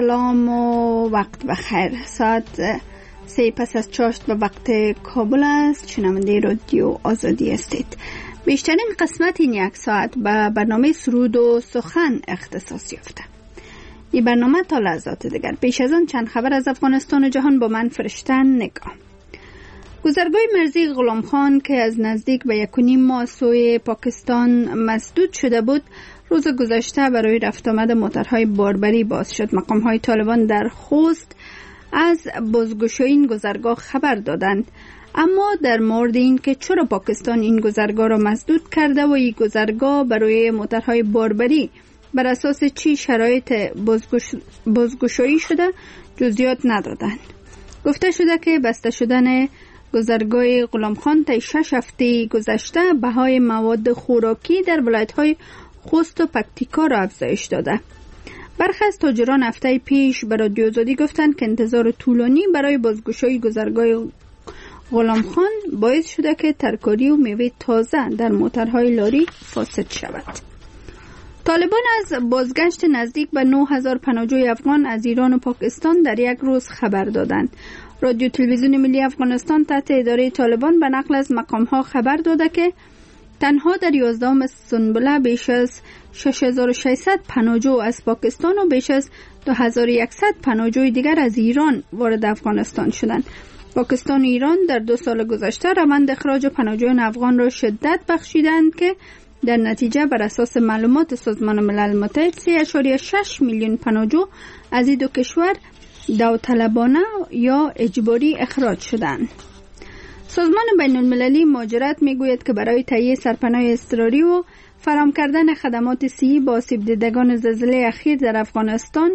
سلام و وقت بخیر. ساعت 3 پس از چاشت به وقت کابل است. شنونده رادیو آزادی هستید. بیشترین قسمت این یک ساعت به برنامه سرود و سخن اختصاص یافته. این برنامه تا لحظات دیگر. پیش از آن چند خبر از افغانستان و جهان با من فرشته نگاه. گذرگاه مرزی غلام خان که از نزدیک به 1.5 ماه سوی پاکستان مسدود شده بود، روز گذشته برای رفت آمد موترهای باربری باز شد. مقام‌های طالبان در خوست از بازگشایی این گذرگاه خبر دادند، اما در مورد این که چرا پاکستان این گذرگاه را مسدود کرده و این گذرگاه برای موترهای باربری بر اساس چی شرایط بازگشایی شده جزئیات ندادند. گفته شده که بسته شدن گذرگاه غلام خان تا 6 هفته گذشته بهای مواد خوراکی در ولایت‌های خوست و پکتیکا را افزایش داده. برخی از تاجران هفته پیش به رادیو آزادی گفتند که انتظار طولانی برای بازگشایی گذرگاه غلام خان باعث شده که ترکاری و میوه تازه در موترهای لاری فاسد شود. طالبان از بازگشت نزدیک به 9000 پناهجوی افغان از ایران و پاکستان در یک روز خبر دادند. رادیو تلویزیون ملی افغانستان تحت اداره طالبان به نقل از مقام‌ها خبر داده که تنها در 11 سنبله بیش از 6600 پناهجو از پاکستان و بیش از 2100 پناهجوی دیگر از ایران وارد افغانستان شدند. پاکستان و ایران در 2 سال گذشته روند اخراج پناهجویان افغان را شدت بخشیدند که در نتیجه بر اساس معلومات سازمان ملل متحد 3.6 میلیون پناهجو از این دو کشور داوطلبانه یا اجباری اخراج شدند. سازمان بین المللی مهاجرت میگوید که برای تهیه سرپناه اضطراری و فراهم کردن خدمات صحی با آسیب دیدگان زلزله اخیر در افغانستان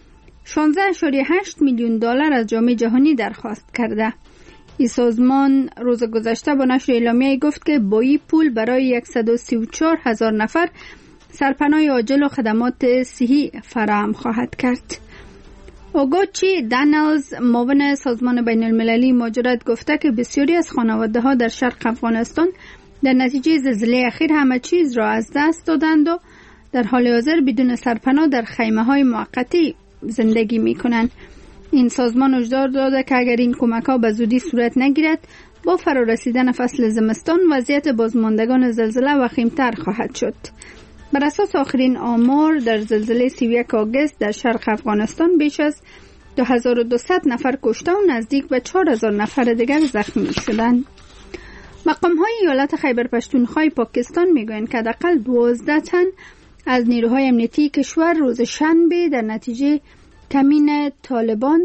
16.8 میلیون دلار از جامعه جهانی درخواست کرده. این سازمان روز گذشته با نشر اعلامیه گفت که با این پول برای 134,000 نفر سرپناه عاجل و خدمات صحی فراهم خواهد کرد. اوگوچی دانلز معاون سازمان بین المللی مهاجرت گفته که بسیاری از خانواده ها در شرق افغانستان در نتیجه زلزله اخیر همه چیز را از دست دادند و در حال حاضر بدون سرپناه در خیمه های موقتی زندگی می کنند. این سازمان هشدار داده که اگر این کمک ها به زودی صورت نگیرد با فرارسیدن فصل زمستان وضعیت بازماندگان زلزله وخیمتر خواهد شد. بر اساس آخرین آمار در زلزله 31 آگوست در شرق افغانستان بیش از 2200 نفر کشته و نزدیک به 4000 نفر دیگر زخمی شدند. مقام‌های ایالت خیبر پختونخوا پاکستان میگویند که حداقل 12 تن از نیروهای امنیتی کشور روز شنبه در نتیجه کمین طالبان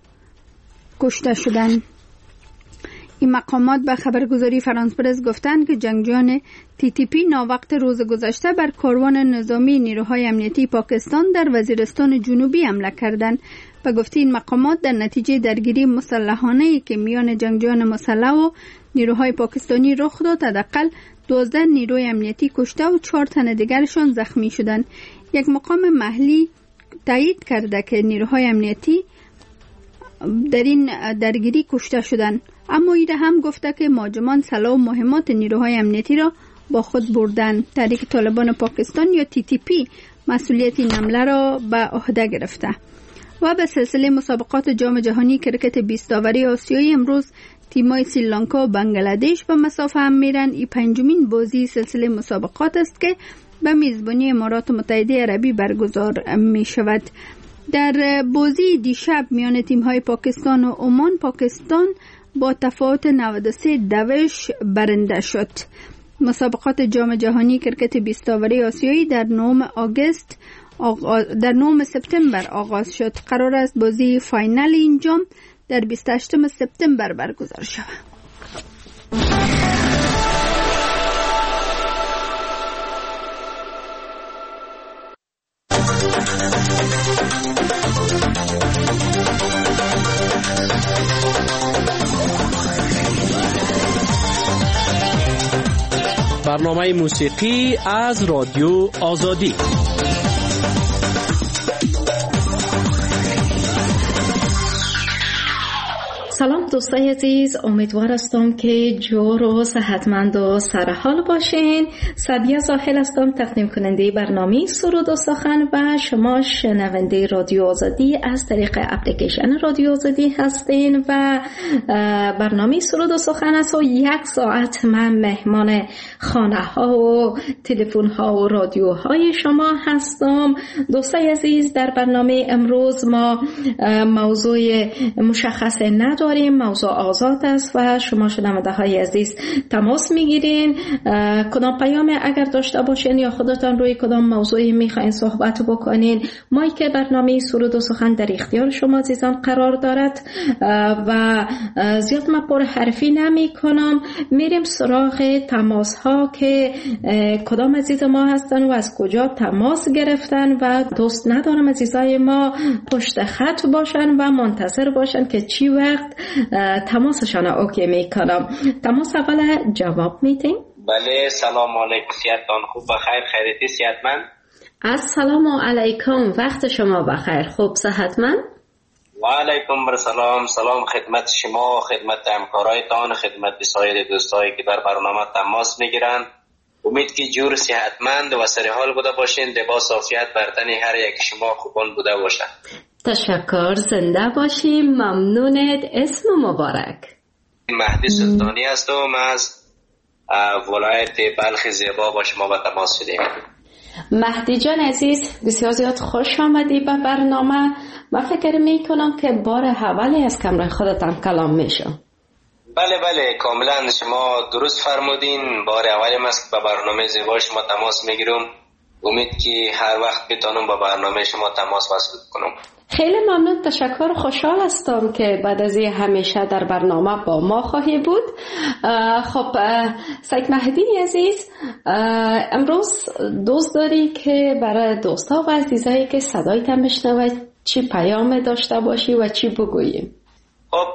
کشته شدند. این مقامات به خبرگزاری فرانس پرس گفتند که جنگجویان TTP ناوقت روز گذشته بر کاروان نظامی نیروهای امنیتی پاکستان در وزیرستان جنوبی حمله کردند. به گفته این مقامات در نتیجه درگیری مسلحانه‌ای که میان جنگجویان مسلح و نیروهای پاکستانی رخ داد، حداقل 12 نیروی امنیتی کشته و 4 تن دیگرشان زخمی شدند. یک مقام محلی تایید کرده که نیروهای امنیتی در این درگیری کشته شدند، اما ایده هم گفته که مهاجمان سلاح و مهمات نیروهای امنیتی را با خود بردند. تحریک طالبان پاکستان یا TTP مسئولیت این حمله را به عهده گرفته. و به سلسله مسابقات جام جهانی کرکت 20 داوری آسیایی امروز تیم‌های سریلانکا و بنگلادش به مسافه هم میرن. این 5مین بازی سلسله مسابقات است که به میزبانی امارات متحده عربی برگزار می شود. در بازی دیشب میان تیم‌های پاکستان و عمان، پاکستان با تفاوت 93-2 برنده شد. مسابقات جام جهانی کرکت 20 داوری آسیایی در 9 سپتامبر آغاز شد. قرار است بازی فاینال این جام در 28 سپتامبر برگزار شود. برنامه موسیقی از رادیو آزادی. سلام دوستای عزیز، امیدوار هستم که جور و صحتمند و سرحال باشین. سعدیه زاهل هستم، تقدیم کننده برنامه سرود و سخن و شما شنونده رادیو آزادی از طریق اپلیکیشن رادیو آزادی هستین و برنامه سرود و سخن است و 1 ساعت من مهمان خانه ها و تلفن ها و رادیوهای شما هستم. دوستای عزیز، در برنامه امروز ما موضوع مشخص نداریم، موضوع آزاد است و شما شنونده های عزیز تماس میگیرین. کدام پیام اگر داشته باشین یا خودتان روی کدام موضوعی میخواین صحبت بکنین، مایک برنامه سرود و سخن در اختیار شما عزیزان قرار دارد و زیاد من پر حرفی نمی کنم. میریم سراغ تماس ها که کدام عزیز ما هستن و از کجا تماس گرفتن و دوست ندارم عزیزای ما پشت خط باشن و منتظر باشن که چی وقت تماسشان اوکی میکنم. تماس اول جواب میدین؟ بله، سلام علیکم، سیادتان خوب بخیر، خیریتی صحتمند؟ السلام علیکم، وقت شما بخیر، خوب صحتمند؟ و علیکم سلام، سلام خدمت شما، خدمت همکارایتان، خدمت سایر دوستایی که در برنامه تماس میگیرند. امید که جور صحتمند و سرحال بوده باشین، لباس عافیت بر تن هر یک شما خوبان بوده باشد. تشکر، زنده باشیم، ممنونت. اسم مبارک؟ مهدی سلطانی هستم، از ولایت بلخ زیبا با شما به تماس شدیم. مهدی جان عزیز، بسیار زیاد خوش آمدی به برنامه. من فکر می کنم که بار اولی از کمره خودتان کلام میشم. بله کاملا شما درست فرمودین، بار اولیم است که به برنامه زیبا شما تماس میگیرم. امید که هر وقت بتونم با برنامه شما تماس وصل کنم. خیلی ممنون، تشکر، خوشحال هستم که بعد از این همیشه در برنامه با ما خواهی بود. خب سید مهدی عزیز، امروز دوست داری که برای دوستا و عزیزایی که صدایت بشنوه چی پیام داشته باشی و چی بگوییم؟ خب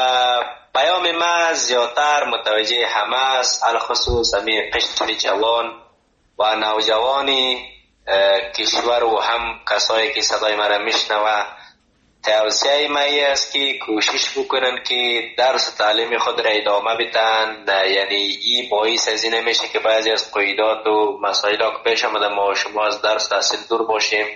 پیام ما زیادتر متوجه همه است، الخصوص همین قشر جوان و نوجوانی کشور و هم کسایی که صدای مرا میشنوه. توصیه ما است که کوشش بکنن که درس تعلیم خود را ادامه بدن. یعنی این باعث از این میشه که بعضی از قیودات و مسائل که پیش آمده ما شما از درس تحصیل دور باشیم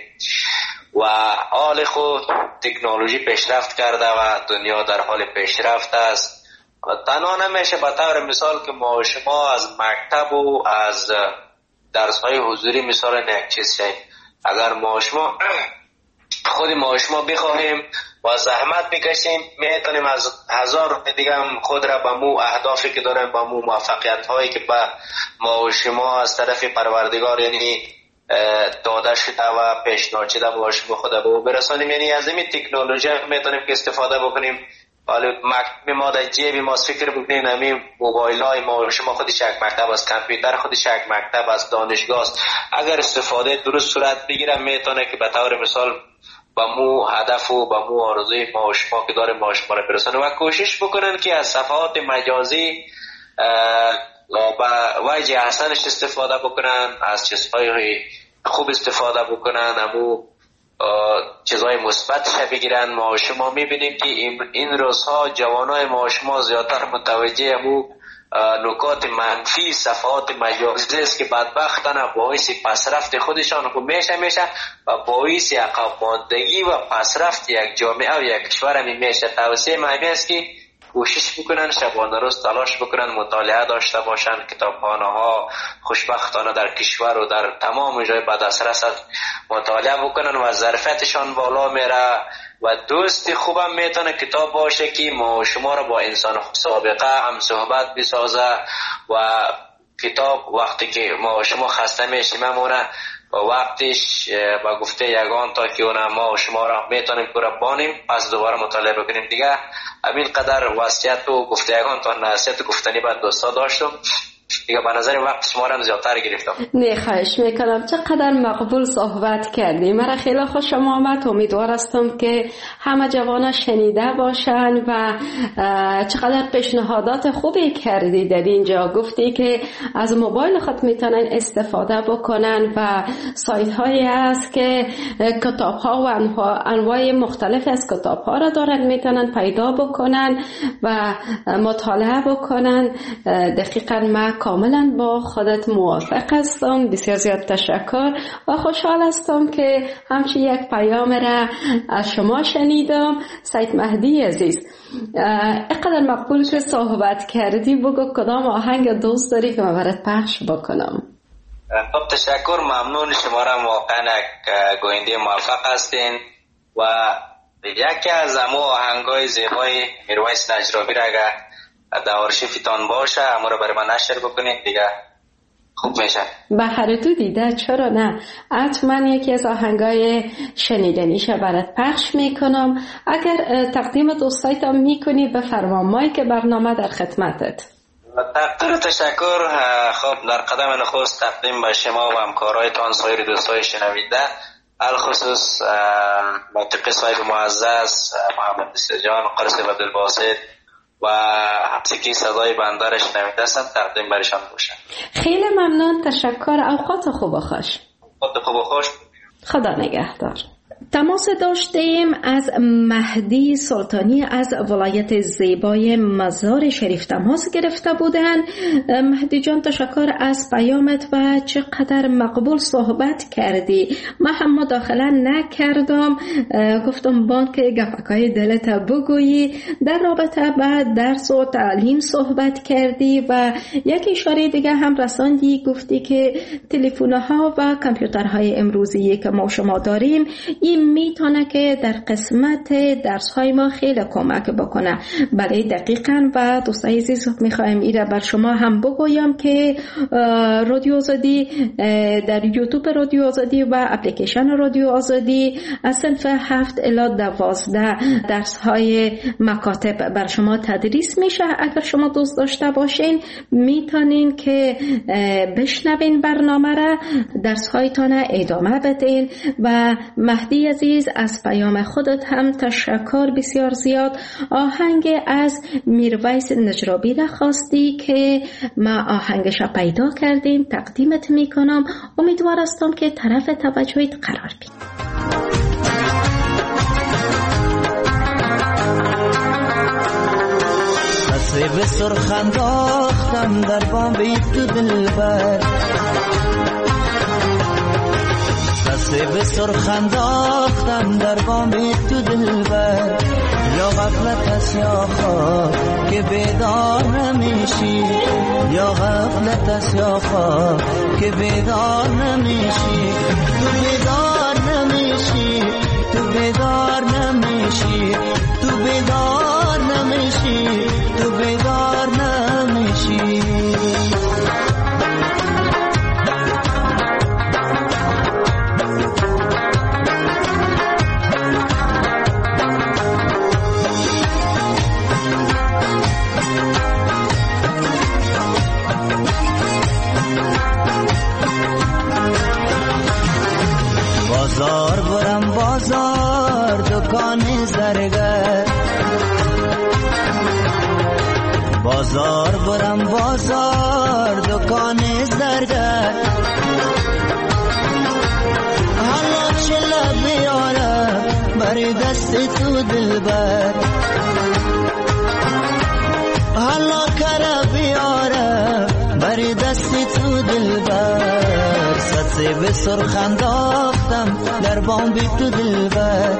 و حال خود تکنولوژی پیشرفت کرده و دنیا در حال پیشرفت است. تنها نمیشه به طور مثال که ما شما از مکتب و از درس‌های حضوری مثال یک چیز شیم. اگر خود ما شما بخواهیم و زحمت بکشیم میتونیم از 1000 دیگه هم خود را به مو اهدافی که داریم، به مو موفقیت هایی که به ما شما از طرف پروردگار یعنی داده شده و پیشنهاد شده با شما خود به برسانیم. یعنی از این تکنولوژی میتونیم که استفاده بکنیم. حالا مکتب ما در جیب ما فکر بکنیم، همین موبایل های ما شما خودش یک مکتب است، کامپیوتر خودش یک مکتب است، دانشگاه است. اگر استفاده درست صورت بگیرم میتونه که به طور مثال با مو هدف و با مو آرزوی ما شما که داریم ما شما را برسانه و کوشش بکنن که از صفحات مجازی با وجه احسنش استفاده بکنن، از چیزهای خوب استفاده بکنن، همو چیزهای مثبتش بگیرن. ما شما میبینیم که این روزها جوانای ما شما زیادتر متوجه همو نکات منفی صفحات مجازی است که بدبختانه باعث پسرفت خودشان میشه و باعث عقب ماندگی و پسرفت یک جامعه و یک کشور میشه. توصیه من است که کوشش بکنن شبانه روز تلاش بکنن، مطالعه داشته باشن، کتابخانه ها خوشبختانه در کشور و در تمام جای به دسترس مطالعه بکنن و ظرفیتشان بالا میره و دوست خوبم میتونه کتاب باشه که ما شما را با انسان سابقه هم صحبت بسازه و کتاب وقتی که ما شما خسته میشیم همونه و وقتش با گفته یگان تا که اونه ما شما را میتونیم پورا بانیم پس دوباره مطالعه بکنیم دیگه. همین قدر وصیت و گفته یگان تا نصیحت گفتنی بعد دوستا داشتم دیگه به نظر وقت شما را زیادتر گرفتم. نه خواهش میکنم، چقدر مقبول صحبت کردی، مرا خیلی خوشم آمد. امیدوار هستم که همه جوانا شنیده باشن و چقدر پیشنهادات خوبی کردی در اینجا. گفتی که از موبایل خود میتونن استفاده بکنن و سایت هایی هست که کتاب ها و انواع مختلف از کتاب ها را دارن میتونن پیدا بکنن و مطالعه بکنن. دقیقاً من کاملا با خودت موافق هستم. بسیار زیاد تشکر و خوشحال هستم که همچین یک پیام را از شما شنیدم. سید مهدی عزیز، اینقدر مقبول که صحبت کردی، بگو کدام آهنگ دوست داری که من برات پخش بکنم؟ خب تشکر، ممنون. شما را واقعا گوینده موفق هستین و یکی از امو آهنگای زیبای میرویس نجرابی را اگر در آرشیفتان باشه اما رو برای من نشر بکنید دیگه خوب میشه. به هر دو دیده، چرا نه؟ حتما یکی از آهنگای شنیدنیشه برات پخش میکنم. اگر تقدیم دوستایتم میکنی بفرما، مایک برنامه در خدمتت. تقدیر و تشکر. خب در قدم نخست تقدیم به شما و همکارایتان، سایر دوستای شنویده، الخصوص منطقه صاحب معزز محمد استجان، قرص عبدالباسط و حبسکی صدای بنده را شنویده هستم، تقدیم برشان باشه. خیلی ممنون، تشکر. اوقات خوب و خوش. اوقات خوب و خوش. خدا نگهدار. تماس داشتیم از مهدی سلطانی از ولایت زیبای مزار شریف تماس گرفته بودند. مهدی جان تشکر از پیامت و چقدر مقبول صحبت کردی. من هم مداخله نکردم، گفتم بان که گپکای دلت بگویی. در رابطه با درس و تعلیم صحبت کردی و یک اشاره دیگه هم رساندی، گفتی که تلفن‌ها و کامپیوترهای امروزی که ما شما داریم این میتونه که در قسمت درس های ما خیلی کمک بکنه. بله دقیقاً. و دوستای عزیز میخوایم ایره بر شما هم بگویم که رادیو آزادی در یوتیوب رادیو آزادی و اپلیکیشن رادیو آزادی از صنف 7 الی 12 درس های مکاتب بر شما تدریس میشه. اگر شما دوست داشته باشین میتونین که بشنوین برنامه را، درس هایتان ادامه بدین. و مهدی عزیز از پیام خودت هم تشکر بسیار زیاد. آهنگ از میرویس نجرابی را خواستی که ما آهنگش را پیدا کردیم، تقدیمت میکنم. امیدوار هستم که طرف توجهت قرار بید. به سرخ انداختم در بام تو دلبر، به سرخ انداختم در بام تو دلبر. یا غفلت است یا خواب که بیدار نمیشی، یا غفلت است یا خواب که بیدار نمیشی. تو بیدار نمیشی، تو بیدار نمیشی، تو بیدار نمیشی، تو بیدار نمیشی. بازار برم بازار دکان زرگر، بازار برم بازار دکان زرگر. حالا چلا بیارم بر دست تو دلبر، حالا کرا بیارم بر دست تو دلبر. سطح به سرخ انداختم در بام تو دلبر،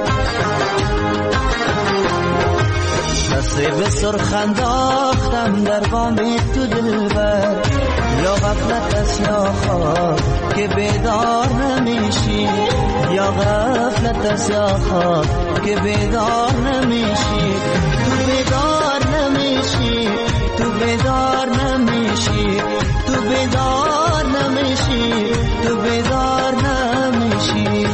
سطح به سرخ انداختم در بام تو دلبر. یا غفلت است یا خواب که بیدار نمیشی، یا غفلت است یا خواب که بیدار نمیشی. تو بیدار نمیشی، تو بیدار نمیشی، تو بیدار نمیشی، تو بیدار نمیشی.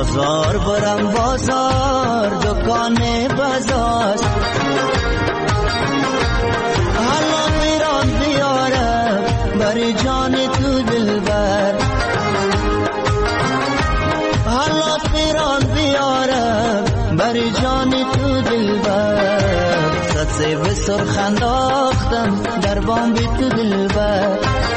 بازار برم بازار دکان بازار حالا میرم بیارم بر جان تو دلبر حالا میرم بیارم بر جان تو دلبر سطح به سرخ انداختم در بام تو دلبر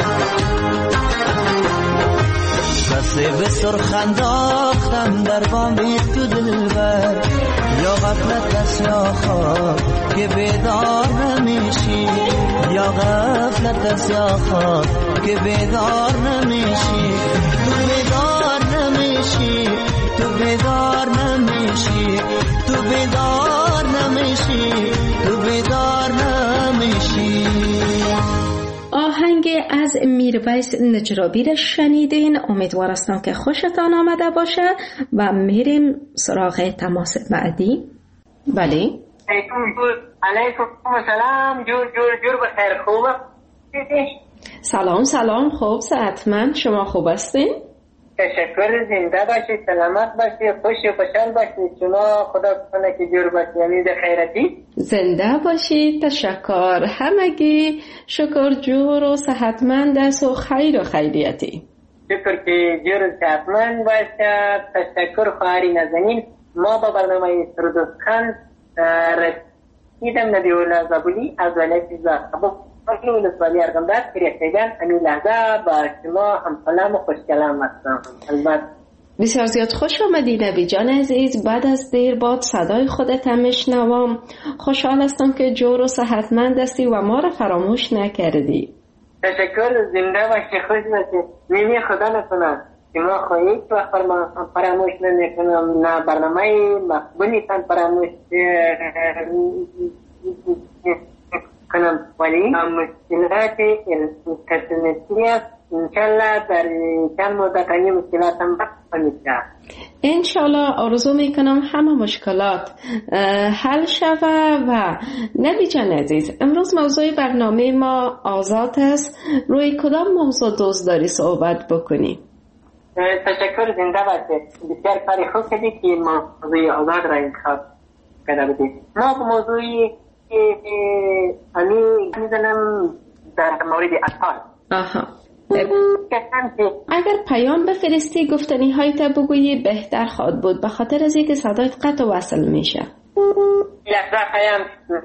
به سرخ انداختم در بام تو دلبر یا غفلت است یا خواب که بیدار نمیشی یا غفلت است یا خواب که بیدار نمیشی تو بیدار نمیشی تو بیدار نمیشی تو بیدار نمیشی تو بیدار نمیشی. آهنگ از میرویس نجرابی را شنیدین. امیدوار هستم که خوشتان آمده باشه و میریم سراغ تماس بعدی. بله علیکم السلام. جور بخیر. خوبه؟ سلام خوب صحتمند. شما خوب هستین؟ تشکر. زنده باشید، سلامت باشید، خوش و خوشحال باشید. شما خدا کنه که جور باشید. یعنی در خیرتی زنده باشید. تشکر. همگی شکر جور و صحتمند است و خیر و خیریتی. شکر که جور و صحتمند باشد. تشکر خواهری نازنین. ما با برنامه سرودستان رسیدم نبی الله زابلی از ولایت زابل ولسوالی ارغنداب کرشیگان. همین لحظه با شما هم سلام و خوش کلام هستم. البته بسیار زیاد خوش آمدی نبی جان عزیز. بعد از دیر باد صدای خودت هم میشنوم. خوشحال هستم که جور و صحتمند هستی و ما را فراموش نکردی. تشکر. زنده باشی، خوش باشی. میمی خدا نکنه که ما خواهید وقت فراموش نکنم، نه برنامه مقبولی تن فراموش کنم، ولی مشکلات انترنتی است. انشالله در چند مدت این مشکلات هم میشه. انشالله آرزو میکنم همه مشکلات حل شوه. و نبی جان عزیز، امروز موضوع برنامه ما آزاد است. روی کدام موضوع دوست داری صحبت بکنی؟ تشکر. زنده باشید. بسیار کاری خوب کردی که موضوع آزاد را انتخاب کرده بودید. ما به موضوعی میزنم در مورد اطفال. آها. اگر پیام بفرستی گفتنی های تا بگویی بهتر خواهد بود، به خاطر از اینکه صدایت قطع و وصل میشه. لحظه پیام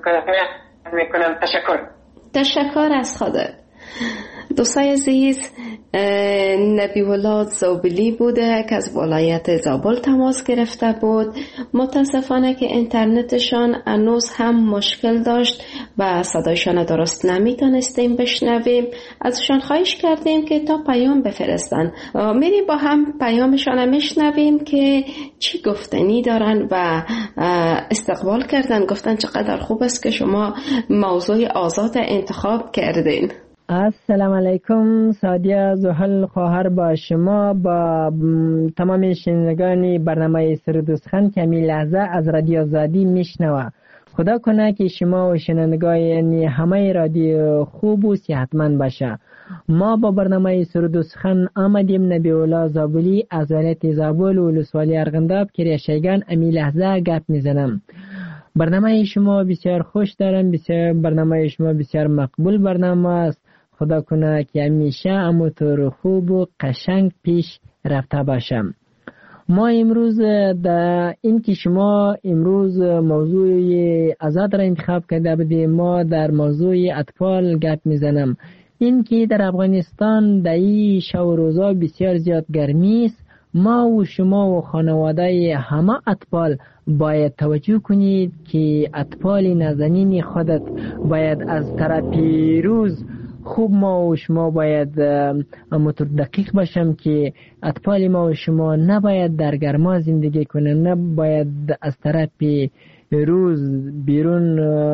میکنم. تشکر از خودت. دوستای عزیز، نبی الله زابلی بوده که از ولایت زابل تماس گرفته بود. متاسفانه که اینترنتشان هنوز هم مشکل داشت و صدایشان درست نمیتونستیم بشنویم. ازشان خواهش کردیم که تا پیام بفرستن. میریم با هم پیامشان میشنویم که چی گفتنی دارن و استقبال کردن. گفتن چقدر خوب است که شما موضوع آزاد انتخاب کردین. السلام علیکم. سادیه زحل خواهر با شما با تمام شنوندگان برنامه سرودستان که همین لحظه از رادیو آزادی میشنوه. خدا کنه که شما و شنوندگان یعنی همه رادیو خوب و صحتمند باشه. ما با برنامه سرودستان آمدیم. نبی الله زابلی از ولایت زابل و ولسوالی ارغنداب کرشیگان همین لحظه گپ میزنم. برنامه شما بسیار خوش دارم. برنامه شما بسیار مقبول برنامه است. خدا کنه که همیشه همونطور خوب و قشنگ پیش رفته باشم. ما امروز در این که شما امروز موضوع آزاد را انتخاب کرده بودیم، ما در موضوع اطفال گپ میزنم. این که در افغانستان در این شب و روزا بسیار زیاد گرمی است. ما و شما و خانواده همه اطفال باید توجه کنید که اطفال نازنین خودت باید از طرف روز خوب ما و شما باید همونطور دقیق باشم که اطفال ما و شما نباید در گرما زندگی کنه، نباید از طرف روز بیرون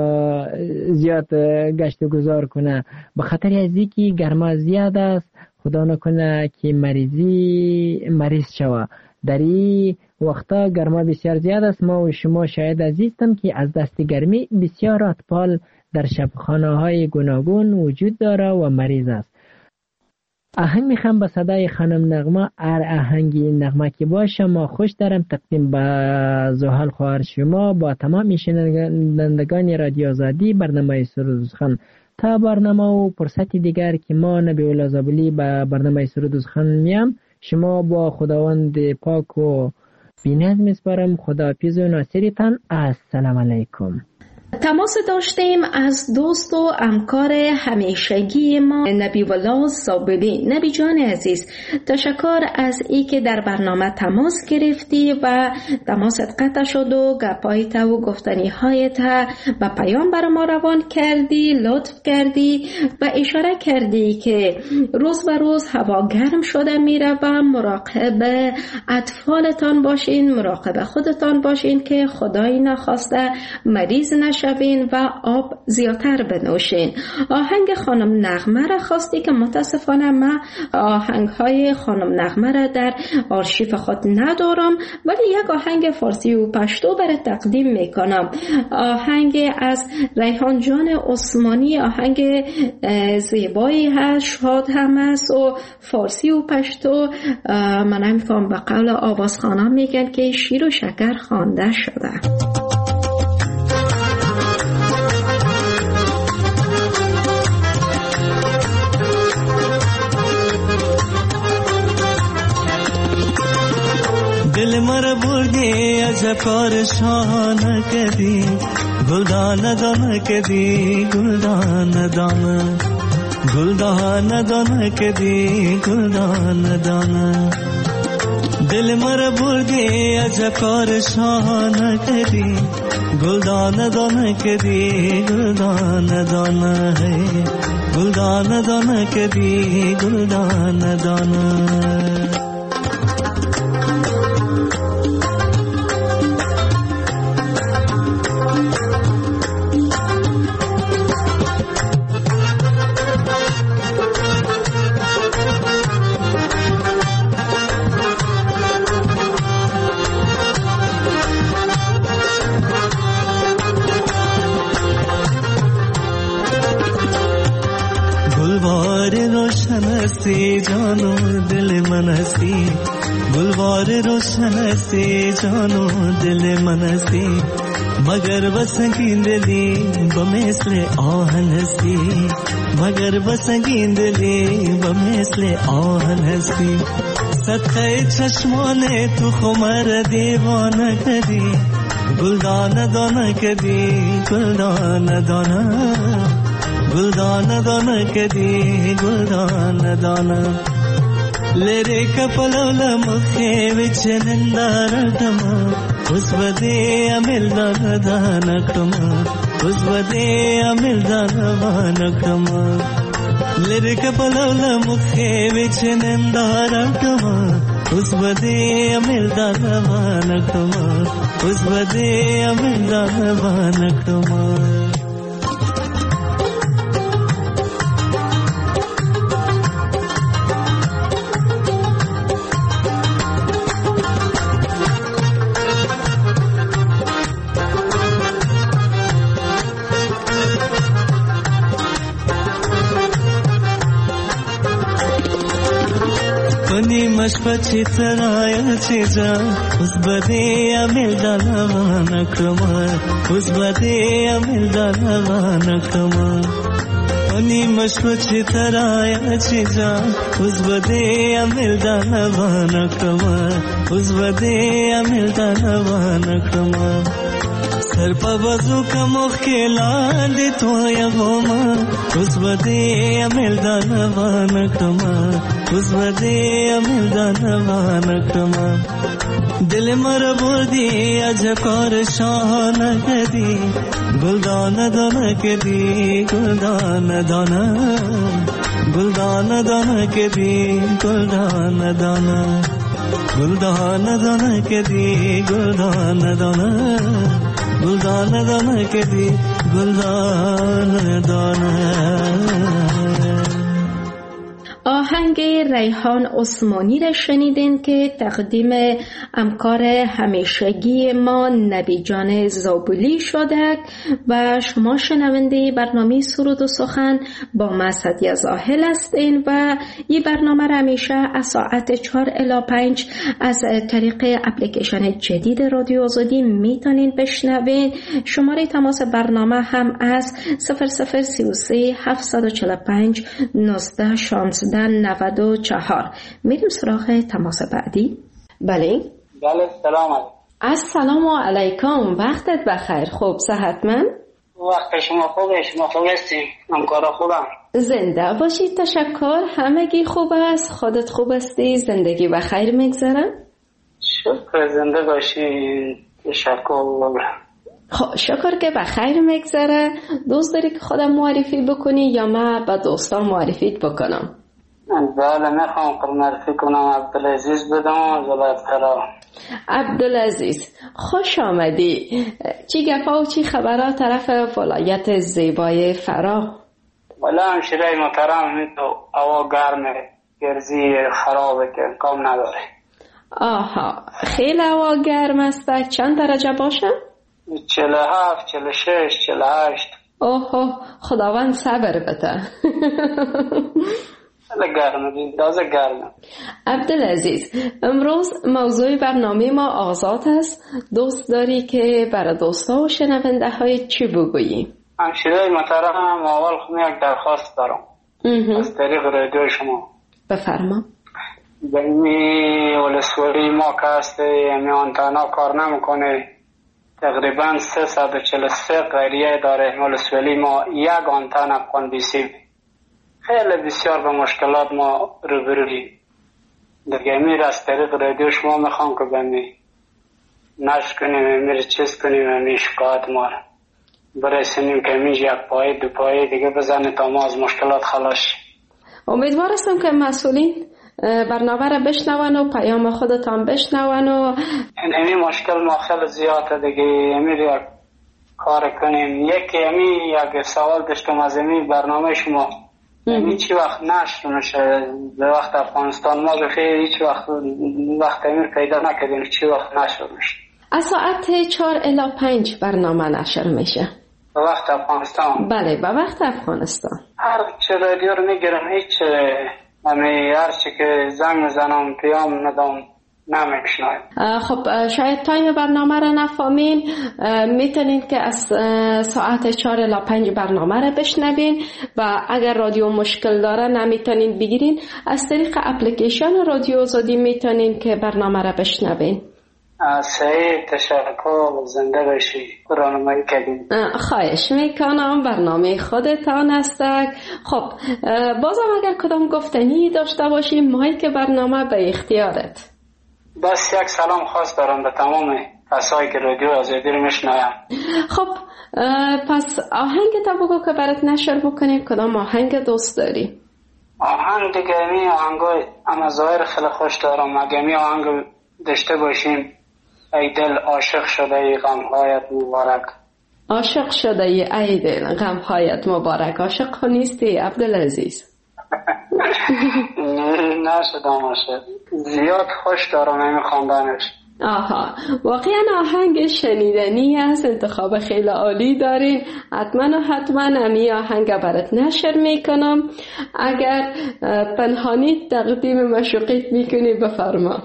زیاد گشت و گذار کنه، به خاطر از اینکه گرما زیاد است خدا نکنه که مریض شوه. در این وقتا گرما بسیار زیاد است. ما و شما شاید عزیزم که از دست گرمی بسیار اطفال در شبخانه های گوناگون وجود داره و مریض است. آهنگ میخوام به صدای خانم نغمه، هر آهنگی نغمه که باشه ما خوش دارم تقدیم به زحل خواهر شما با تمام شنوندگان رادیو آزادی برنامه سرودخان. تا برنامه و فرصتی دیگر که ما نبی‌الله زابلی به برنامه سرودخان میام، شما با خداوند پاک و بینید میسپارم. خداحافظ و ناصرتان. السلام علیکم. تماس داشتیم از دوست و همکار همیشگی ما نبی‌الله زابلی. نبی جان عزیز، تشکر از ای که در برنامه تماس گرفتی و تماست قطع شد و گپایت و گفتنی هایت و پیام بر ما روان کردی، لطف کردی و اشاره کردی که روز به روز هوا گرم شده میره و مراقب اطفالتان باشین، مراقب خودتان باشین که خدای نخواسته مریض نشوین و آب زیادتر بنوشین. آهنگ خانم نغمه را خواستی که متاسفانه من آهنگ های خانم نغمه را در آرشیف خود ندارم، ولی یک آهنگ فارسی و پشتو برای تقدیم میکنم. آهنگ از ریحان جان عثمانی، آهنگ زیبایی هست، شاد هم است و فارسی و پشتو. من نمی‌فهم به قول آوازخوانان میگن که شیر و شکر خوانده شده. دل مر بردی از کار شان کدی، گلدان دان کدی، گلدان دان، گلدان دان کدی، گلدان دان. دل مر بردی از کار شان کدی، گلدان دان کدی، گلدان دان ہے، گلدان دان کدی، گلدان دان. हस्ती जानो दिल मन हस्ती, गुलवार रोशन हस्ती जानो दिल मन हस्ती, मगर बसंगींदली बमेसले आहन हस्ती, मगर बसंगींदली बमेसले आहन हस्ती. सत्खे चश्मोने तू खुमर दीवाना कदी, गुलदान दोना कदी, गुलदान दोना, गुलदान दोना कदी, गुलदान दोना. लेरे कपलोल मुखे विच निंदारटमा, उस बदे अमिल दानकमा, उस बदे अमिल दानकमा. लेरे कपलोल मुखे विच निंदारटमा, उस बदे अमिल दानकमा, उस बदे अमिल दानकमा. मशपची तराया चीजा उस बदे अमिल दानवाना क्रमा, उस बदे अमिल दानवाना क्रमा. उनी मशपची तराया चीजा उस बदे अमिल दानवाना क्रमा, उस बदे अमिल दानवाना क्रमा. सर पर वजू का मुखला दे तो या गोमा, उस बदे अमिल दानवाना क्रमा, उस बदे अमिल दानवाना क्रमा. दिल मर बोदी अजकार शान कदी, गुलदान दाना कदी, गुलदान दाना, गुलदान दाना कदी, गुलदान दाना, गुलदान दाना कदी, गुलदान दाना, गुलदान दाना कदी, गुलदान दाना. آهنگ ریحان عثمانی را شنیدین که تقدیم همکار همیشگی ما نبی جان زابلی شده و شما شنونده برنامه سرود و سخن با ما سعدیه زاهل هستین و این برنامه را همیشه از ساعت 4 الی 5 از طریق اپلیکیشن جدید رادیو آزادی میتونین بشنوین. شماره تماس برنامه هم از 0033 745 19 16 94. میریم سراغ تماس بعدی. بله سلام علیکم. السلام علیکم، وقتت بخیر. خوب صحتمند؟ وقت شما خوبه؟ شما خوب هستین؟ همکارا خوبم؟ زنده باشید. تشکر. همگی خوب است؟ خودت خوب هستی؟ زندگی بخیر میگذره؟ شکر. زنده باشید. تشکر. خب شکر که بخیر میگذره. دوست داری که خودم معرفی بکنی یا من به دوستان معرفیت بکنم؟ بله میخوام معرفی کنم. عبدالعزیز بدم از ولایت فرا. عبدالعزیز خوش آمدی. چی گپا و چی خبرها طرف ولایت زیبای فرا؟ والا همشیره محترم، تو هوا گرمه، گرزی خرابه که کام نداره. آها خیلی هوا گرم است. چند درجه باشه؟ 47 46 48. اوه خداوند صبر بده. تازه گرمه. عبدالعزیز امروز موضوع برنامه ما آزاد است. دوست داری که برای دوستا و شنونده های چی بگویی؟ همشیره محترم، اول یک درخواست دارم از طریق رادیو شما. بفرما. بمی ولسوالی ما که هسته یعنی آنتنا کار نمیکنه، تقریبا 343 قریه داره ولسوالی ما، یک آنتنا کندیسیو. خیلی بسیار به مشکلات ما روبرویم. دیگه امیر از طریق رادیو شما میخوام که بمی نشر کنیم، امیر چیز کنیم، امیر شکایت ما برسونیم که امیر یک پایه دو پایه دیگه بزنه تا ما از مشکلات خلاص. امیدوار هستم که مسئولین برنامه را بشنون و پیام خودتان بشنون و این مشکل ما خیلی زیاده دیگه. امیر یک کار کنیم. یک سوال داشتم از امیر برنامه شما. هیچ وقت نشر میشه به وقت افغانستان. ما بخیر هیچ وقت امیر پیدا نکردیم چی وقت نشر میشه. از ساعت 4 الی 5 برنامه نشر میشه به وقت افغانستان. بله به وقت افغانستان. هر چه رادیو رو میگیرم هیچ هر چی که زنگ میزنم پیام ندام نمیشنویم. خب شاید تایم برنامه را نفهمین. میتونین که از ساعت 4 الی 5 برنامه را بشنوین و اگر رادیو مشکل داره نمیتونین بگیرین از طریق اپلیکیشن رادیو آزادی میتونین که برنامه را بشنوین. صحیح. تشکر. زنده باشی. راهنمایی کردین. خواهش میکنم. برنامه خودتان است. خب بازم اگر کدام گفتنی داشته باشی مایک برنامه به اختیارت. بس یک سلام خاص دارم به تمام کسایی که رادیو آزادی رو میشنویم. خب پس آهنگ تا بگو که برات نشر بکنیم. کدام آهنگ دوست داری؟ آهنگ دیگه می آهنگای اما ظاهر خیلی خوش دارم. اگه می آهنگ داشته باشیم ای دل عاشق شده ای غمهایت مبارک. عاشق شده ای دل غمهایت مبارک. عاشق نیستی عبدالعزیز؟ نشدم عاشق. زیاد خوش دارم این خواندنش. آها واقعا آهنگ شنیدنی است. انتخاب خیلی عالی دارین. حتما امی آهنگ برات نشر میکنم. اگر پنهانی تقدیم مشوقیت میکنی بفرما.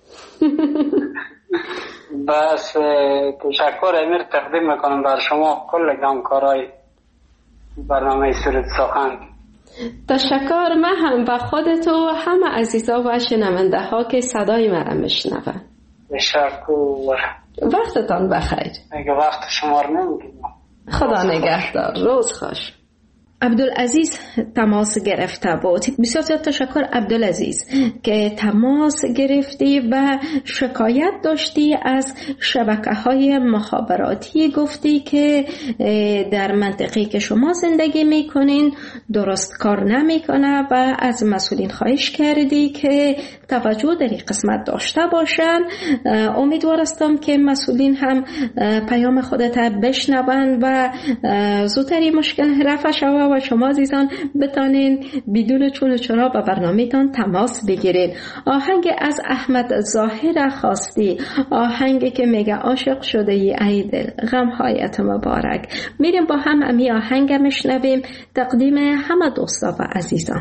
بس تشکر امیر تقدیم میکنم بر شما کل همکارای برنامه سرود سخن. تشکر. من هم و خودت و همه عزیزا و شنونده ها که صدای مرا میشنون. تشکر. وقتتان بخیر. اگه وقت شما رو نمیگیم. خدا نگهدار. روز خوش. عبدالعزیز تماس گرفته بود. بسیار تشکر عبدالعزیز که تماس گرفتی و شکایت داشتی از شبکه‌های مخابراتی. گفتی که در منطقه‌ای که شما زندگی میکنین درست کار نمیکنه و از مسئولین خواهش کردی که توجه در این قسمت داشته باشند. امیدوار هستم که مسئولین هم پیام خودت بشنوند و زودتر این مشکل رفع شود و شما عزیزان بتانین بدون چون و چرا به برنامه‌تان تماس بگیرید. آهنگ از احمد ظاهر خواستی، آهنگی که میگه عاشق شده ای دل غم‌هایت مبارک. میریم با هم امی آهنگ میشنویم، تقدیم همه دوستا و عزیزان.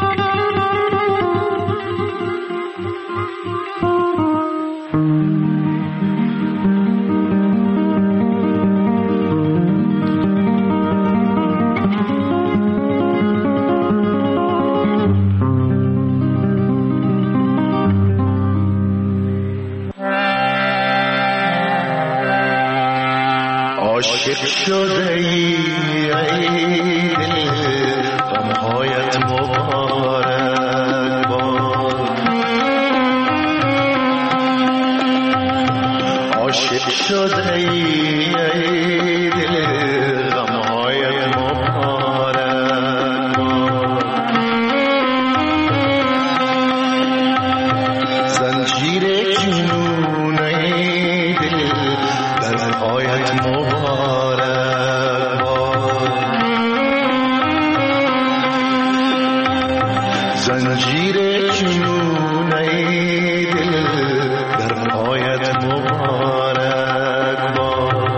عاشق شده ای دل غمهایت مبارک باد، عاشق شده ای دل غمهایت مبارک باد، زنجیر جنون ای دل درهایت مبارک باد، زنجیر جنون ای دل درهایت مبارک باد.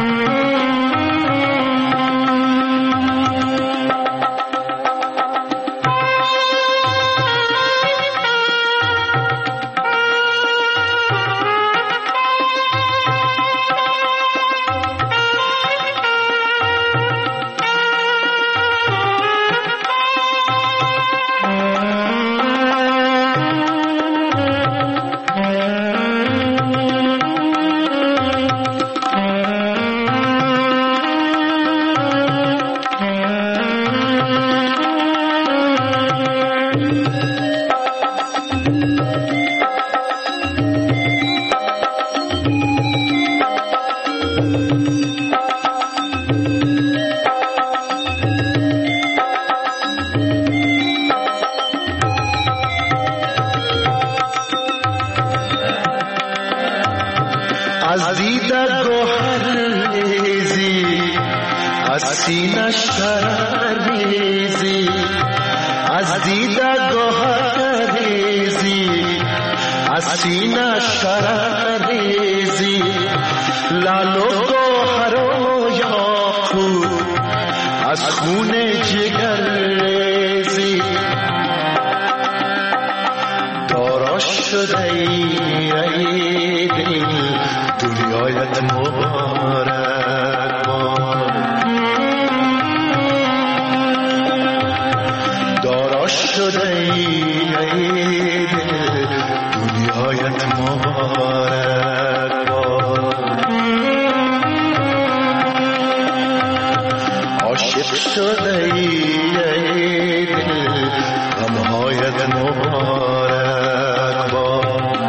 از دیده گوهر ریزی، از سینه شرر ریزی، از دیده گوهر ریزی، از سینه شرر ریزی، لال و گوهر و یاقوت از خون جگر ریزی، دارا شده ای دل دنیایت مبارک باد، دارا شده ای دل دنیایت مبارک باد، عاشق شده ای دل غمهایت مبارک باد،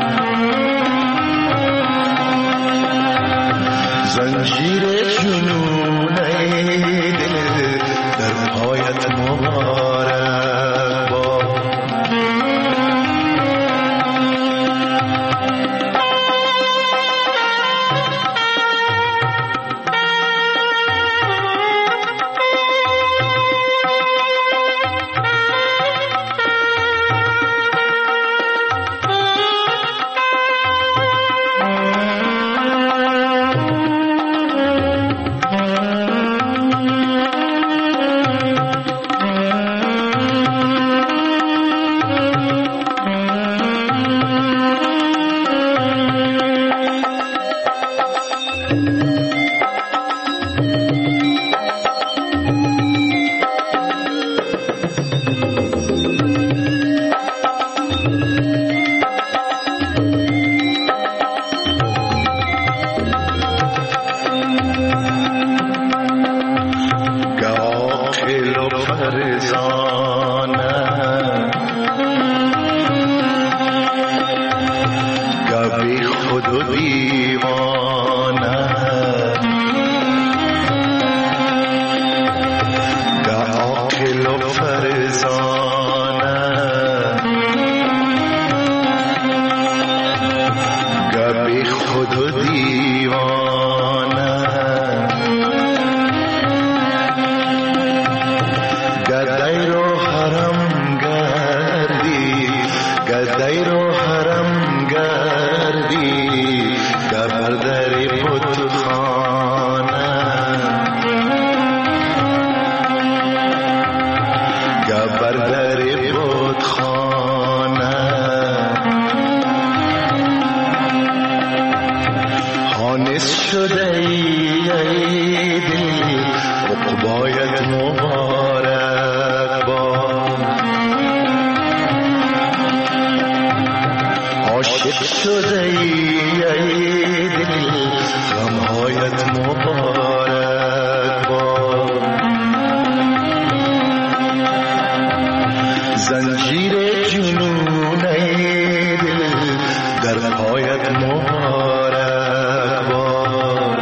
زنجیر جنون ای دل درهایت مبارک باد. تو دیوانه گدای رو حرم گردی گدای رو حرم گردی گبر در بتخانه گبر در بتخانه حانس شده ای دل عقبایت مبارک باد عاشق شده ای دل غمهایت مبارک باد زنجیر جنون ای دل در پایت مبارک باد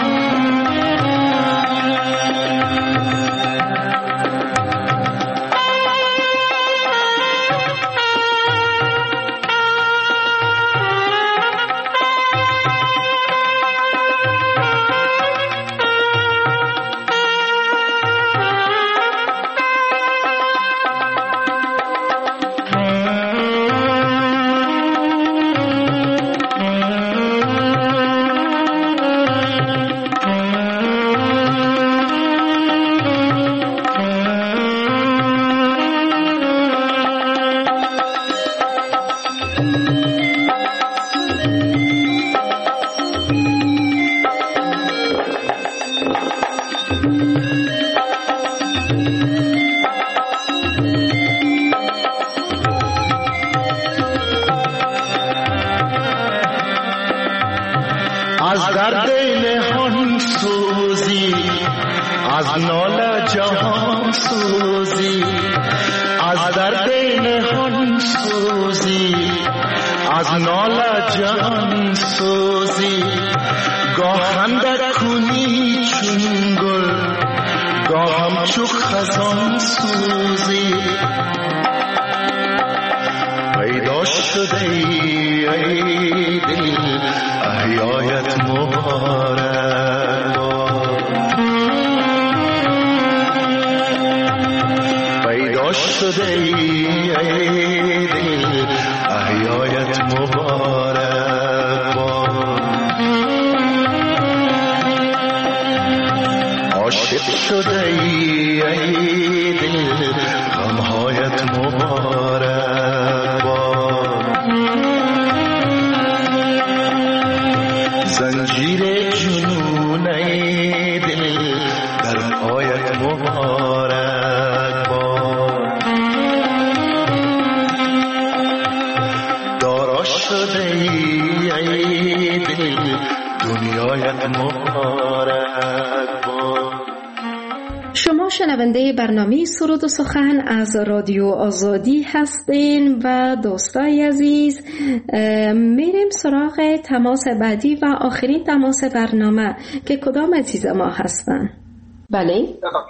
از درد نهان سوزی از ناله جهان سوزی از درد نهان سوزی از ناله جهان سوزی گاه اندر کنی چون گل گاه همچو خزان سوزی پیدا شده ای دل احیایت مبارک پیدا شده ای دل احیایت مبارک عاشق شده ای دل غمهایت مبارک زنجیر جنون ای دل در پایت مبارک باد دارا شده ای دل دنیایت مبارک باد. شما شنونده برنامه سرود و سخن از رادیو آزادی هستین و دوستای عزیز میریم سراغ تماس بعدی و آخرین تماس برنامه که کدام عزیز ما هستن؟ بله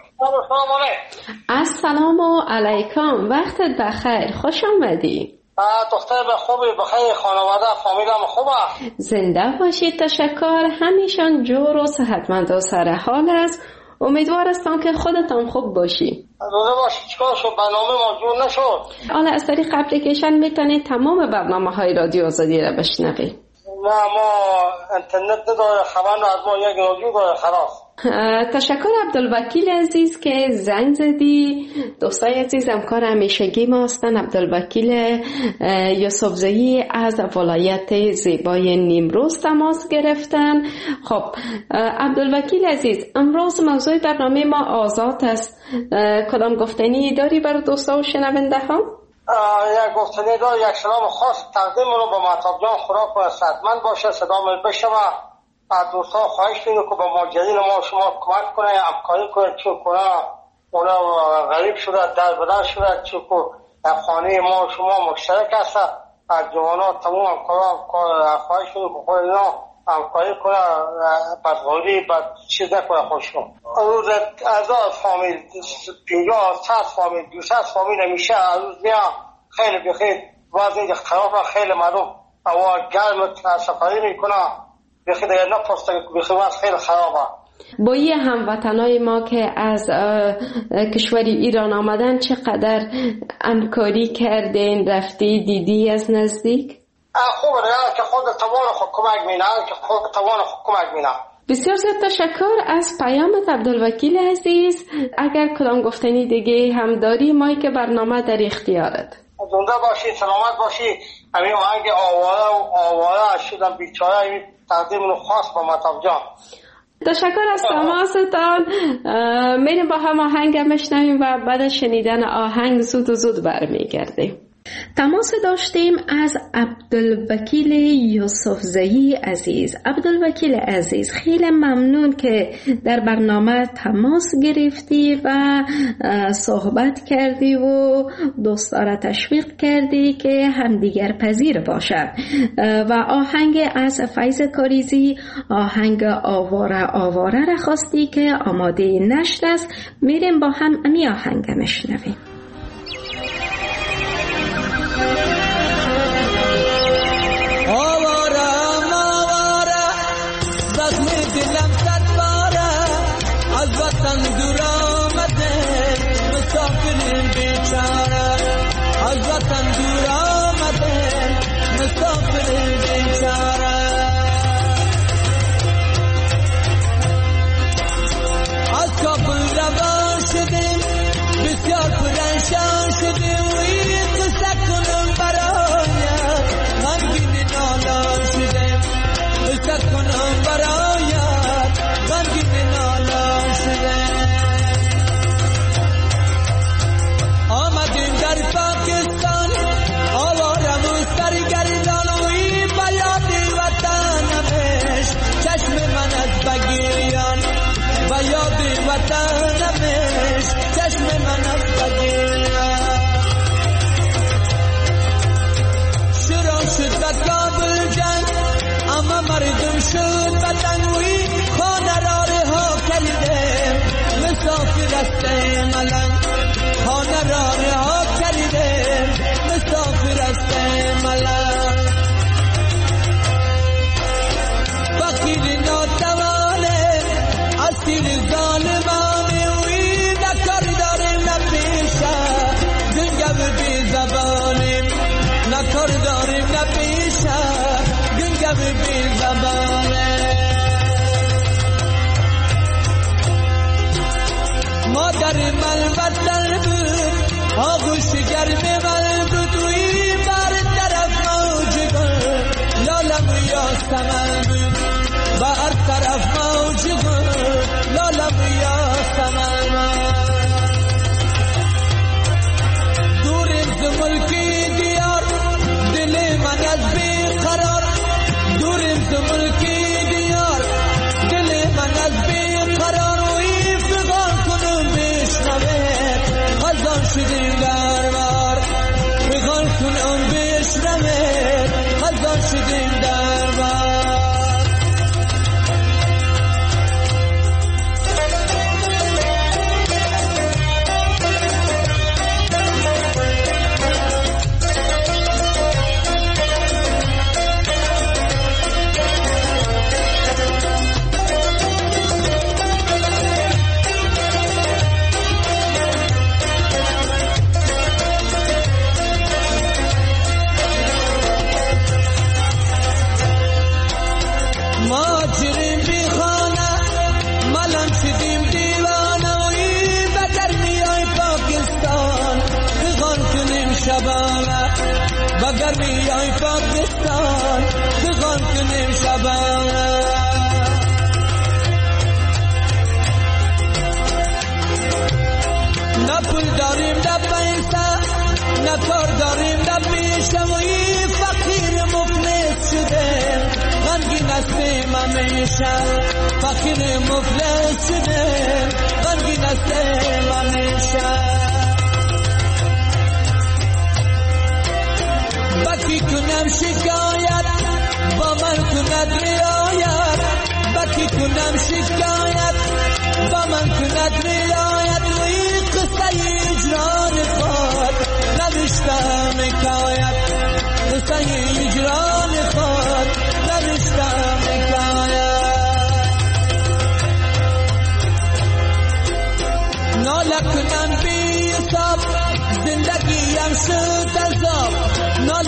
السلام علیکم وقتت بخیر خوش آمدی دختر به خوبی بخیر خانواده فامیلم خوبه زنده باشید تشکر همیشان جور و صحتمند و سر حال است امیدوار هستم که خودتان خوب باشی روزه باشی چیکار شد برنامه ما جور نشد حالا از طریق اپلیکیشن میتونید تمام برنامه های رادیو آزادی را بشنوید نه ما اینترنت نداره خبر از ما یک رادیو داره خلاص تشکر عبدالوکیل عزیز که زنگ زدی دوستای عزیز همکار همیشگی ما هستن عبدالوکیل یوسفزایی از ولایت زیبای نیمروز تماس گرفتن خب عبدالوکیل عزیز امروز موضوع برنامه ما آزاد است کدام گفتنی داری برای دوستا و شنونده ها؟ یک گفتنی دار یک سلام خاص تقدیم رو به مهتاب جان خدا کنه صحتمند باشه صدا من بشنوه از دوستا خواهش می‌کنم که با ماجرین ما شما کمک کنه همکاری کنه چون کنه اونا غریب شده در بدر شده چون خانه ما شما مشترک هست از جوانا تمام همکارا خواهش می‌کنم که خود اینا همکاری کنه بدغوری بد چیز نکنه خوشم روز از فامیل 50 فامیل 200 فامیل همیشه روز میا خیلی بخیر وضعی خراب خیلی مردم هوا گرم سفری میکنه بخی دیگه نپرسته بخی وضع خیلی خرابه. با یه هموطنای ما که از کشوری ایران آمدن چقدر همکاری کردین، رفتی دیدی از نزدیک؟ خوبه که خود توان خود کمک مینه، که خود توان خود کمک مینه. بسیار زیاد تشکر از پیامت عبدالوکیل عزیز. اگر کدام گفتنی دیگه هم داری، مایی که برنامه در اختیارت. زنده باشی، سلامت باشی. همین آهنگ آواره شدم بیچاره، همین تقدیم رو خاص با مطاب جان. تشکر از تماستان. میریم با هم آهنگ میشنویم و بعد از شنیدن آهنگ زود برمیگردیم. تماس داشتیم از عبدالوکیل یوسفزئی عزیز. عبدالوکیل عزیز، خیلی ممنون که در برنامه تماس گرفتی و صحبت کردی و دوستان تشویق کردی که همدیگر پذیر باشد و آهنگ از فیض کاریزی، آهنگ آواره را خواستی که آماده نشد است. میریم با هم امی آهنگ مشنویم. Hikayet,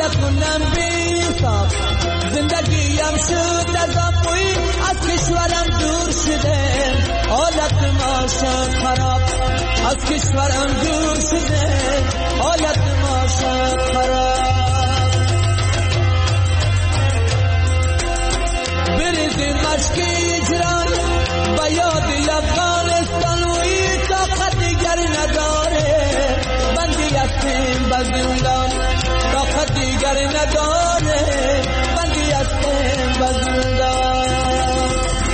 نکنم بی‌حساب. زندگیم شد نظامی از کشورم دور شده، حالت ما شد خراب. از کشورم دور شده، حالت ما شد خراب. بریزیم مشک اجران به یاد افغانستان و این طاقت دیگر نداره. بندی هستیم به زندان، طاقت دیگر نداره. بندی هستیم به زندان.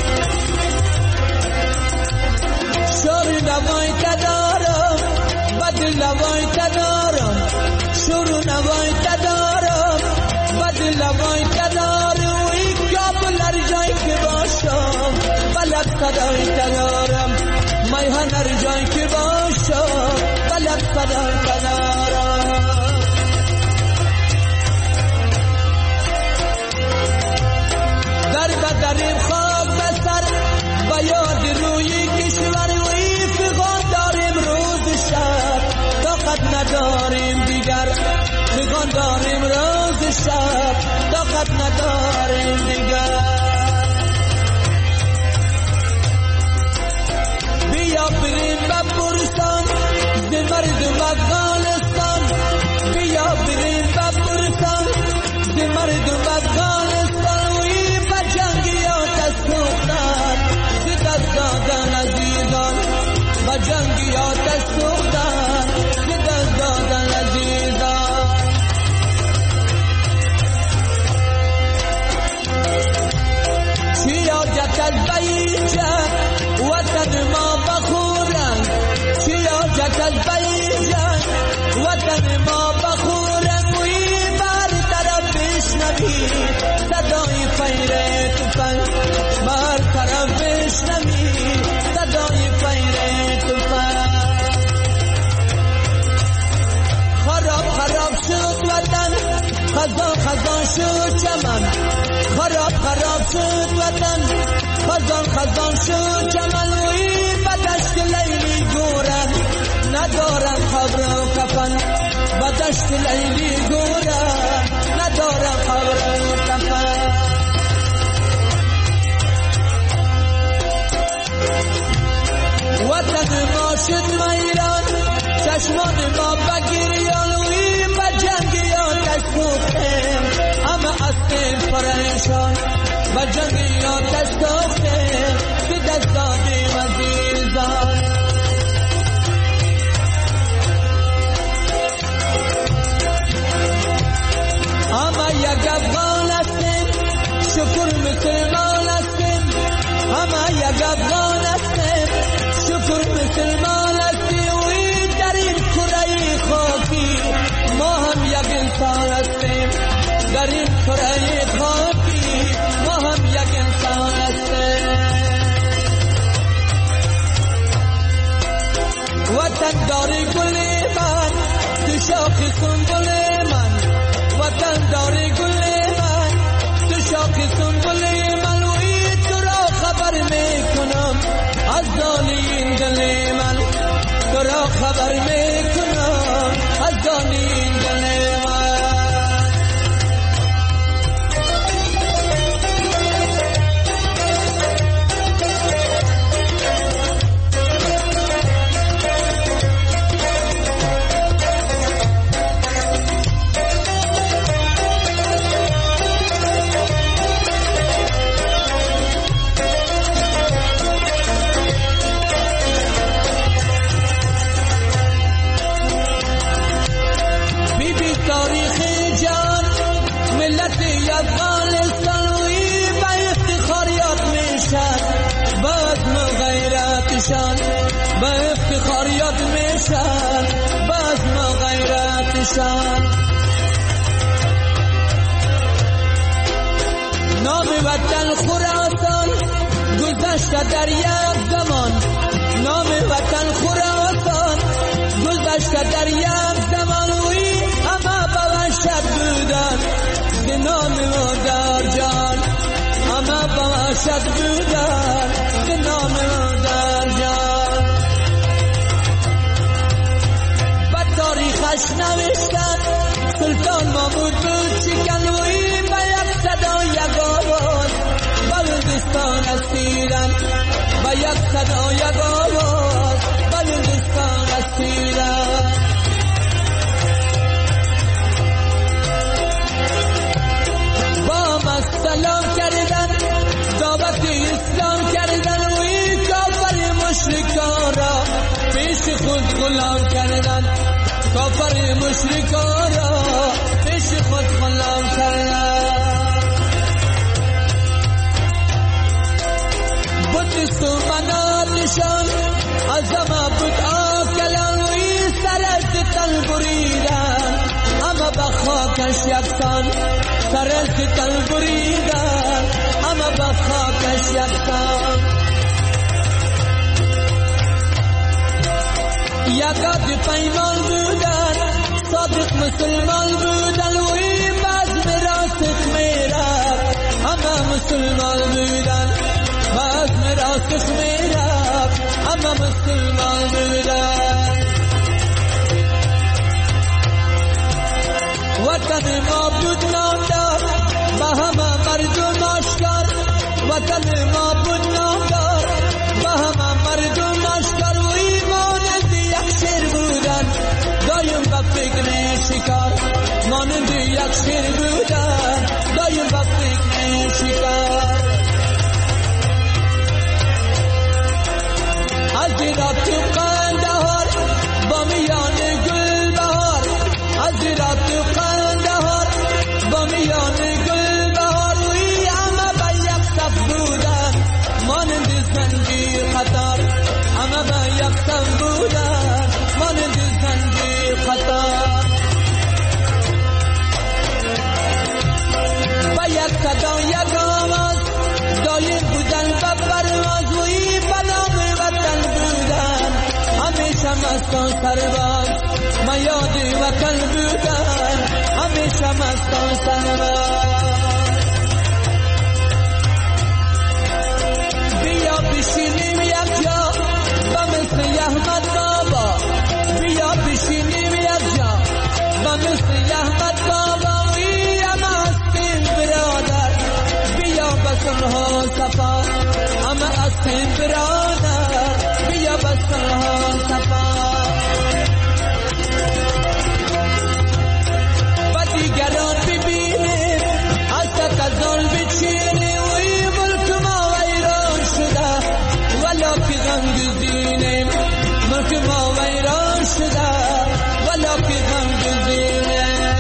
شور نوای تدارم، بدل نوای تدارم. شور نوای تدارم، بدل نوای تدارم. کابل هر جای که باشم بلد صدای تدارم. میهن هر جای که باشم بلد صدای تدارم. در بدریم خاک بسر و یاد روی کشور وی فغان داریم روز شب. طاقت نداریم دیگر، فغان داریم روز شب. طاقت نداریم دیگر. بیا بریم بپرسم ز مردم افغانستان. بیا بریم بپرسم ز مردم افغانستان. وی به جنگیات سوختن، ز دست دادن عزیزان. به جنگیات سوختن، ز دست دادن عزیزان. چیاجت از بیجت وطن ما بخورن. چیاجت از بیجت وطن ما بخورن. وی بر طرف بشنوی صدای فیر تفنگ. بر طرف بشنوی صدای فیر تفنگ. خراب خراب شد وطن، خزان خزان شد چمن. خراب خراب شد وطن، خزان خزان شد چمن. وی به دشت لیلی گورن، ندارن قبر و کفن. به دشت لیلی گورن، ندارن قبر و کفن. وطن ما شد میران، چشمان ما بگریان. وی به جنگیات سوختیم، همه هستیم پریشان. به جنگیات سوختیم، به دست دادیم عزیزان. همه یک افغان هستیم، شکر مسلمان هستیم. همه یک افغان هستیم، شکر مسلمان هستیم. وی در این کره خاکی ما هم یک انسان هستیم. در این کره خاکی ما هم یک انسان هستیم. وطن داری گل من، تو شاخ سنبل من. وطن داری گل من، تو شاخ سنبل من. وی تو را خبر میکنم از دانی دل من. تو را خبر میکنم از دانی دل من. به افتخار یاد میشن، بزم و غیرتشان. نام وطن خراسان گذشته در یک زمان. نام وطن خراسان گذشته در یک زمان. وی همه به وحشت بودن به نام مادر جان. همه به وحشت بودن به نام مادر جان. به تاریخش نوشتن سلطان محمود بود رسیدن. با ما سلام کردن، دعوت اسلام کردن و این کافر مشرکان را پیش خود غلام کردن. کافر مشرکان را پیش خود غلام کردن. بود سومناتشان از همه بود آکلان و این سرت تن بریدن. همه به خاکش یکسان سرت تن بریدن. همه به خاکش یکسان. یکاد پیمان بودن، صادق مسلمان بودن و این بزم راست میرد. همه مسلمان بودن، بزم راست میرد. همه مسلمان بودن. وطن ما بود نامدار، با همه مردم آشکار. وطن ما بود نامدار، با همه مردم آشکار. و ایمان یک شیر بودن، دایم با فکر شکار. مانند یک شیر بودن، دایم با فکر شکار. از رات قندهار با میان گل بهار. از رات قندهار با میان گل بهار. وی همه به یک صف بودن، مانند زنجیر قطار. همه به یک صف بودن، مانند زنجیر قطار. با یک صدا یک آواز دایر بودن به پرواز. وی به نام وطن بودن، همیشه مستان سرباز. ما یاد وطن بودن، همیشه مستان سرباز. بیا بشینیم یک جا با مثل احمد بابا. بیا بشینیم یک جا با مثل احمد بابا. وی همه هستیم برادر، بیا بسنها صفا. همه هستیم برادر، بیا بسنها صفا. و دیگران ببینیم حسد از آن بچینیم. و این ملک ما ویران شده ولا که غم گزینیم. ملک ما ویران شده ولا که غم گزینیم.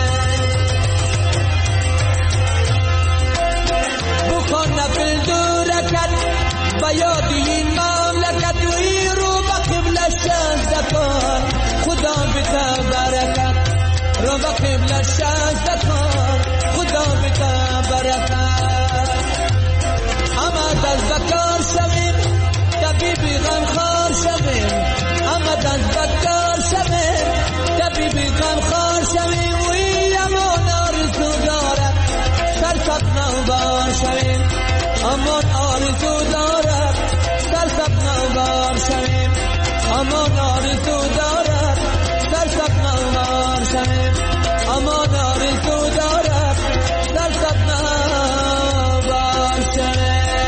بکن نفل دورکت با یاد این مملکت. و این رو به قبل شهزده کن، خدا بتا برکت. رو به قبل شهزده کن، خدا بتا برکت. اما دست بکار شویم، طبیبی غمخوار شویم. اما دست بکار شویم، طبیبی غمخوار شویم. و این امان آرزو دارد سرسب نوبار شویم. امان آرزو دارد سرسب نوبار شویم. امان آرزو دارد سرسب نوبار شویم. امان آرزو دارد سرسب نوبار شویم.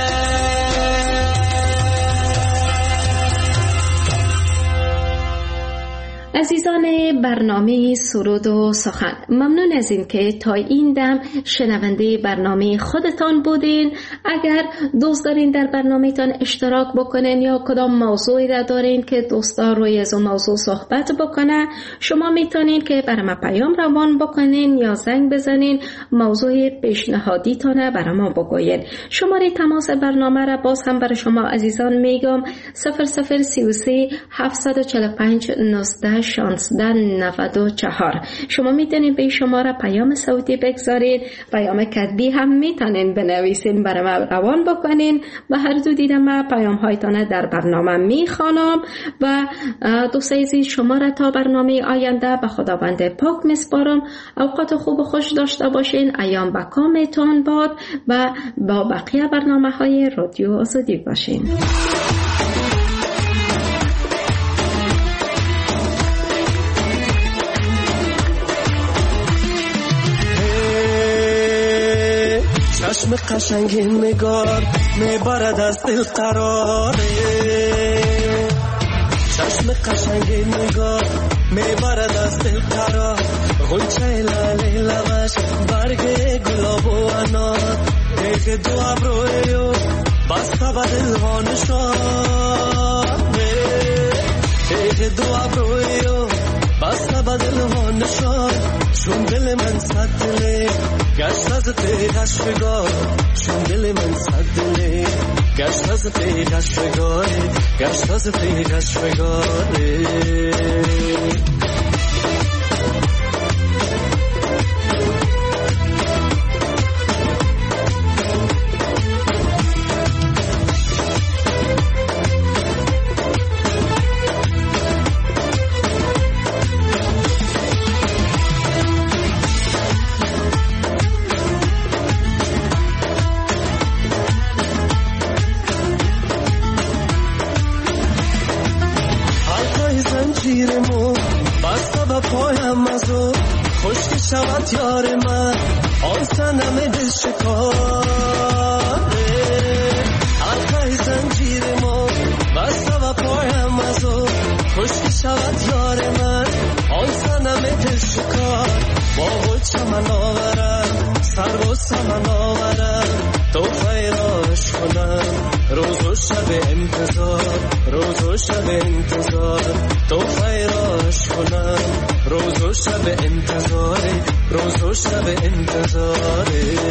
عزیزان برنامه سرود و سخن، ممنون از این که تا این دم شنونده برنامه خودتان بودین. اگر دوست دارین در برنامهتان اشتراک بکنین یا کدام موضوعی را دارین که دوستا روی از اون موضوع صحبت بکنه، شما میتونین که برام پیام روان بکنین یا زنگ بزنین، موضوع پیشنهادیتان برام بگوین. شماره تماس برنامه را باز هم برای شما عزیزان میگم: 0033 745 19 16 94. شما میتونید به شماره پیام صوتی بگذارید، پیام کتبی هم میتونین بنویسین برای ما روان بکنین و هر دو دیدم ما پیام هایتان در برنامه میخوانم. و دوست عزیز، شما را تا برنامه آینده به خداوند پاک میسپارم. اوقات خوب و خوش داشته باشین، ایام به کامتان باد و با بقیه برنامه های رادیو آزادی باشین. چشم قشنگ نگار میبرد از دل قراره، چشم قشنگ نگاه میبرد از دل قرار غنچه لاله لبش برگ گلاب و انار دیگه دو ابرویو بسته به دل ها نشان دیگه دو ابرویو بسته به دل ها نشان چون دل من صد دله گشت از تیغش بگاه چون دل من صد دله گشت از تیغش بگاه گشت از تیغش بگاه شود یار من آن سنم دل شکاره حلقه زنجیر ما بسته و پایم از او خشک شود یار من آن سنم دل شکار با چمن آورم سر و سمن آورم توفه راش کنم روز و شب انتظار روز و شب انتظار توفه راش کنم روز و شب انتظار روز و شب انتظار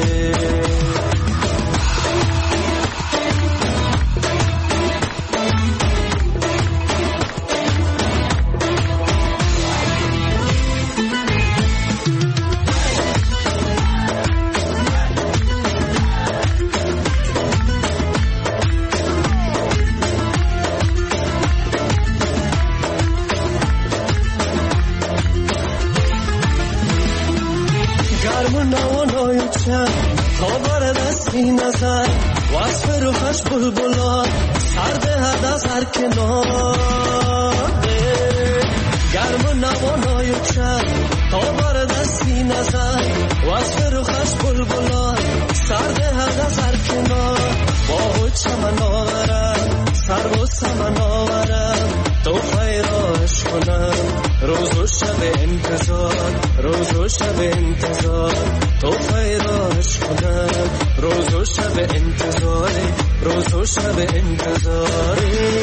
نظر وصف روحش بلبلان سرده هد از هر کنار گرم و نوانای چند تا بار دستی نظر وصف روحش بلبلان سرده هد از هر کنار با چمن آورم سر و سمن آورم تو خیراش کنم روز و شب انتظار روز و شب انتظار تو خیراش کنم روز و شب انتظار روز و شب انتظار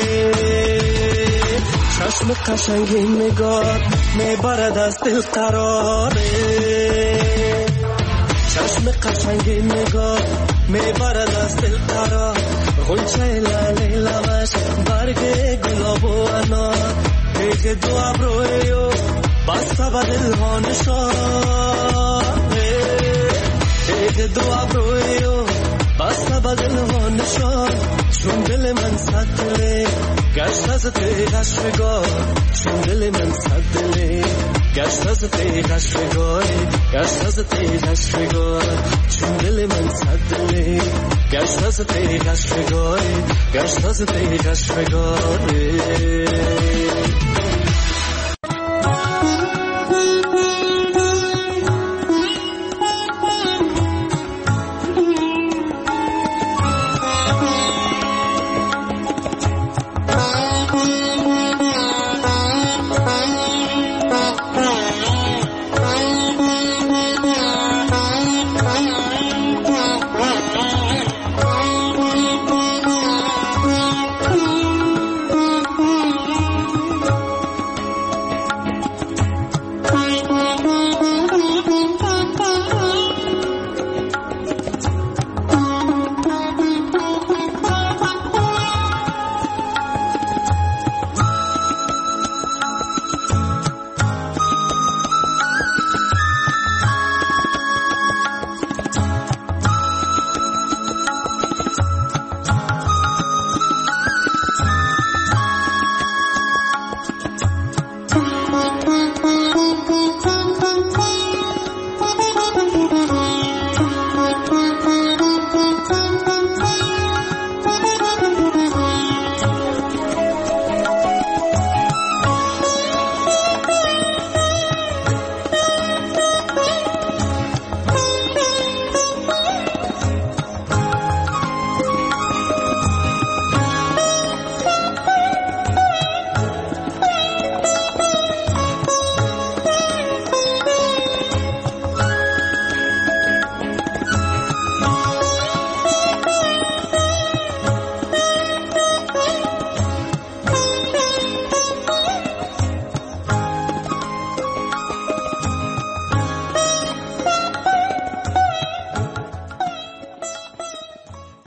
چشم قشنگ نگاه میبرد از دل قراره چشم قشنگ نگاه میبرد از دل قرار غنچه لاله لبش برگ گلاب و انار دیگه دو ابرویو بسته به دل ها نشان دیگه دو ابرویو بسته به دل ها نشان چون دل من صد دله گشت از تیغش بگاه چون دل من صد دله گشت از تیغش بگاه گشت از تیغش بگاه چون دل من صد دله گشت از تیغش بگاه گشت از تیغش بگاه